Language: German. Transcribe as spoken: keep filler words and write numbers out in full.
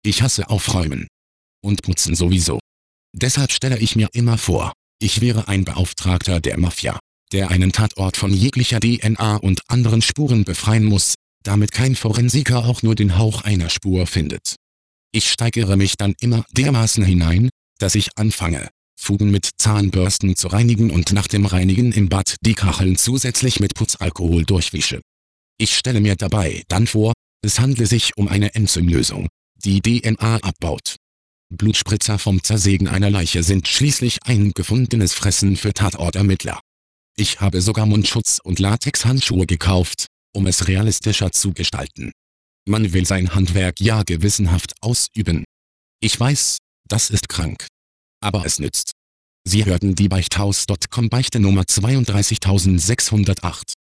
Ich hasse Aufräumen. Und Putzen sowieso. Deshalb stelle ich mir immer vor, ich wäre ein Beauftragter der Mafia, der einen Tatort von jeglicher D N A und anderen Spuren befreien muss, damit kein Forensiker auch nur den Hauch einer Spur findet. Ich steigere mich dann immer dermaßen hinein, dass ich anfange, Fugen mit Zahnbürsten zu reinigen und nach dem Reinigen im Bad die Kacheln zusätzlich mit Putzalkohol durchwische. Ich stelle mir dabei dann vor, es handle sich um eine Enzymlösung, die D N A abbaut. Blutspritzer vom Zersägen einer Leiche sind schließlich ein gefundenes Fressen für Tatortermittler. Ich habe sogar Mundschutz und Latexhandschuhe gekauft, um es realistischer zu gestalten. Man will sein Handwerk ja gewissenhaft ausüben. Ich weiß, das ist krank. Aber es nützt. Sie hörten die Beichthaus Punkt com Beichte Nummer zweiunddreißigtausendsechshundertacht.